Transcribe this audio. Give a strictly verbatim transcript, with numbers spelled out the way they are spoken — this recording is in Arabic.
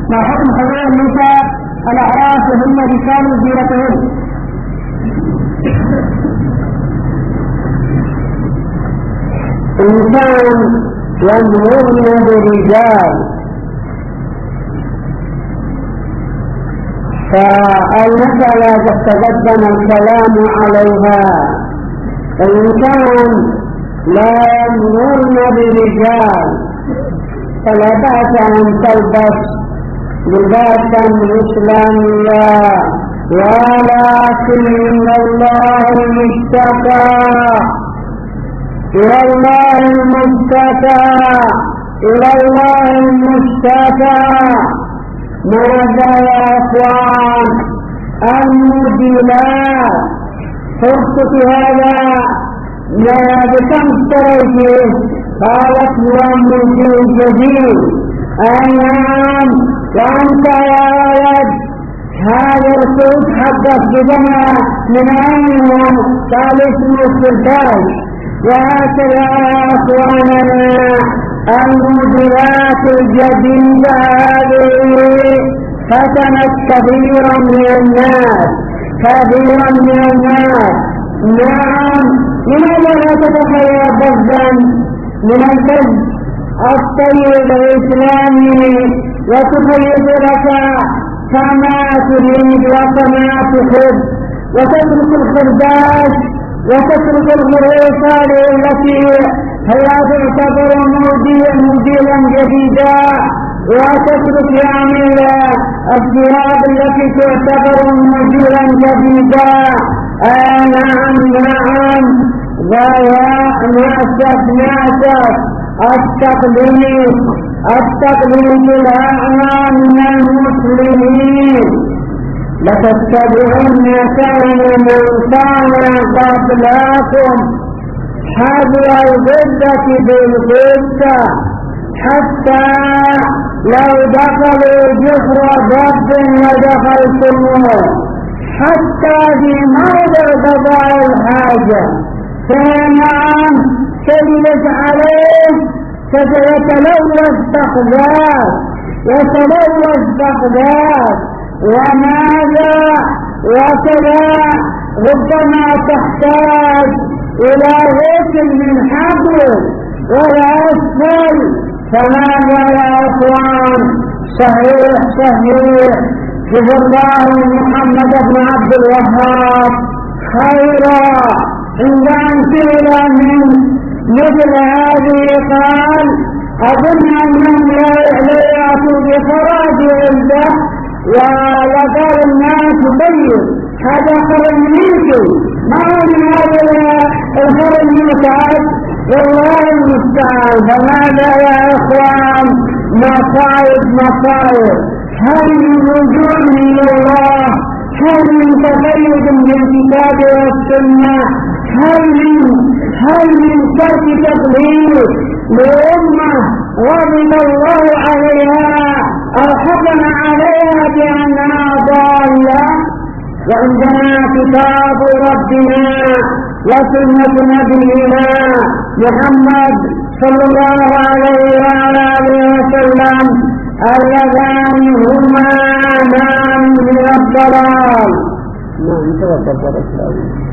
ما حكم حضور النساء الأعراس وهن رجال زينتهن؟ إنسان يمرون برجال فالمسألة تتقدم الكلام عليها. فإن كان لا يمرون برجال فلا بأس أن تلبس لباسا إسلاميا، ولكن الله المشتكى إلى الله المشتكى إلى الله المشتكى. ماذا يا أخوان؟ الموديلات فرصة هذا لا بكم اشتريته؟ قالت مؤمن جديد. أي نعم، وأنت يا ولد هذا الصوت حدث بنا من أين؟ قال اسمه السرداج. وهكذا يا أخواننا الموديلات الجديدة هذه فتنت كثيرا من الناس كثيرا من الناس. نعم، لماذا لا تتخيل ضدا من الفج الطيب الإسلامي وتخيل لك كما تريد وكما تحب، وتترك الخرداج وتترك الغريفة التي هي تعتبر موديلا جديدا، وتترك يعني الثياب التي تعتبر موديلا جديدا. آه نعم نعم، ضياء ناسك ناسك التقليد التقليد الأعلى من المسلمين. لتتبعن سنن من كان قبلكم حذو الغدة بالغدة، حتى لو دخلوا جحر ضب لدخلتموه، حتى في موضع قضاء الحاجة. فنعم تجلس عليه يتلوث بغداد يتلوث بغداد وماذا؟ وكذا ربما تحتاج إلى غسل من حبل ولا أسفل. فماذا يا أخوان؟ صحيح صحيح، جزا الله محمد بن عبد الوهاب خيرا عند أن سئل من مثل هذه قال: أظن أنهم لا يأتوا بخراج عنده، وقال الناس طيب هذا خرج منكم، ما هو من هذا الخرج متعب، والله المستعان. فماذا يا إخوان؟ مصائب مصائب. هل من رجوع إلى الله؟ هل من تقيد بالكتاب والسنة؟ هل من هل من ترك تقليد لأمة غضب الله عليها أو حكم عليها بأنها ضالة؟ وعندنا كتاب ربنا وسنة نبينا محمد صلى الله عليه وعلى آله وسلم، اللذان هما أمان من الضلال. نعم، تفضل.